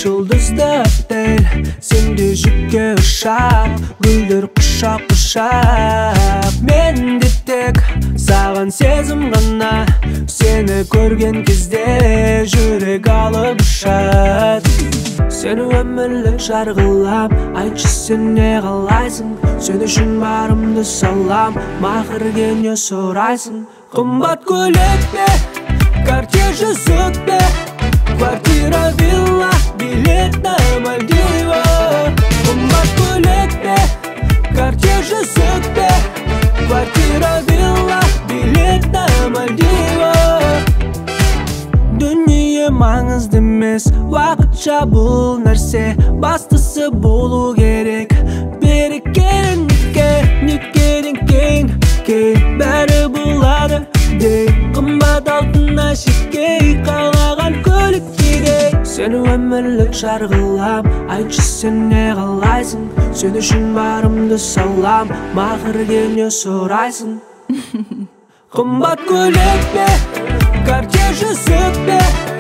жұлдызды аттар, сенде жүкке ұшақ, гүлдер құшақ құшақ. Мен де тек саған сезім ғана, сені көрген кезде жүрек алып ұшады. Сені өмірлік жарғылап, айтшы сен не қалайсың? Сен үшін барымды салам, мақырге не сұрайсың? Қымбат көйлек пе, кортежі жүк пе, квартира, вилла, билет на Мальдива. Қымбат көйлек пе, кортежі жүк пе, квартира, вилла, билет на Мальдива. Дүние маңызды емес, уақытша бұл нәрсе, бастысы болу керек. Берекелікке, некеден кейін бәрі болады дей. Қымбат алтын әшекей, қалаған көлік кедей. Сені өмірлік жарғылап, айтшы сен не қалайсың? Сен үшін барымды салам, мақырге не сұрайсың? Қымбат көйлек пе, кортежі жүк пе,